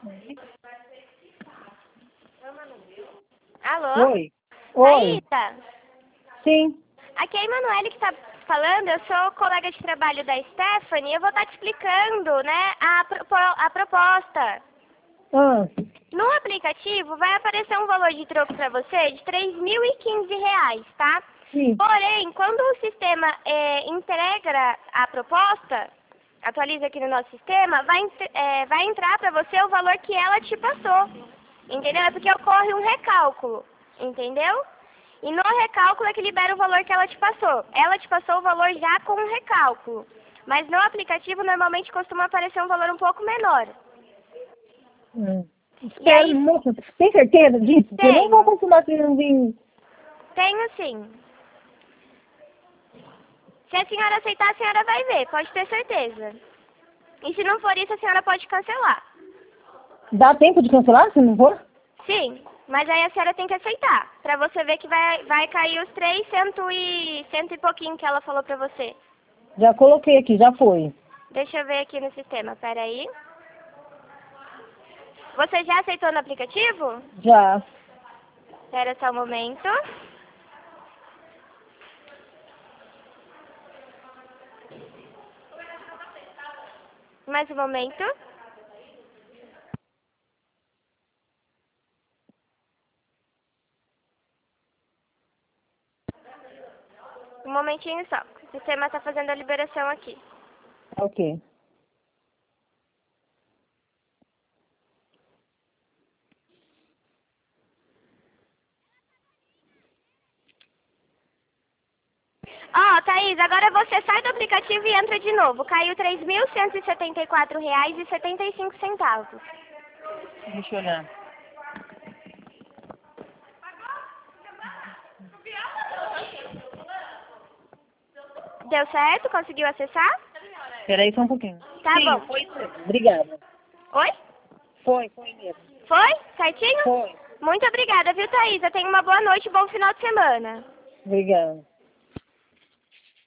Alô? Oi. Oi. Thaísa? Sim. Aqui é a Emanuele que está falando, eu sou colega de trabalho da Stephanie e eu vou estar te explicando, né, a proposta. Ah, No aplicativo vai aparecer um valor de troco para você de R$ 3.015, tá? sim. Porém, quando o sistema integra a proposta, atualiza aqui no nosso sistema, vai entrar para você o valor que ela te passou, entendeu? É porque ocorre um recálculo, entendeu? E no recálculo é que libera o valor que ela te passou. Ela te passou o valor já com um recálculo, mas no aplicativo normalmente costuma aparecer um valor um pouco menor. E Espera, aí, moça, tem certeza disso? Eu Tenho. não vou continuar querendo vir. Tenho sim. Se a senhora aceitar, a senhora vai ver, pode ter certeza. E se não for isso, a senhora pode cancelar. Dá tempo de cancelar, se não for? Sim, mas aí a senhora tem que aceitar, pra você ver que vai cair os 300 e pouquinho que ela falou pra você. Já coloquei aqui, já foi. Deixa eu ver aqui no sistema, peraí. Você já aceitou no aplicativo? Já. Espera só um momento. Mais um momento. Um momentinho só. O sistema tá fazendo a liberação aqui. Ok. Ó, Thaís, agora você sai do aplicativo e entra de novo. Caiu R$ 3.174,75. Deixa eu olhar. Deu certo? Conseguiu acessar? Espera aí só um pouquinho. Tá Sim, bom. foi mesmo. Obrigada. Oi? Foi mesmo. Foi? Certinho? Foi. Muito obrigada, viu, Thaís? Tenha uma boa noite e bom final de semana. Obrigada.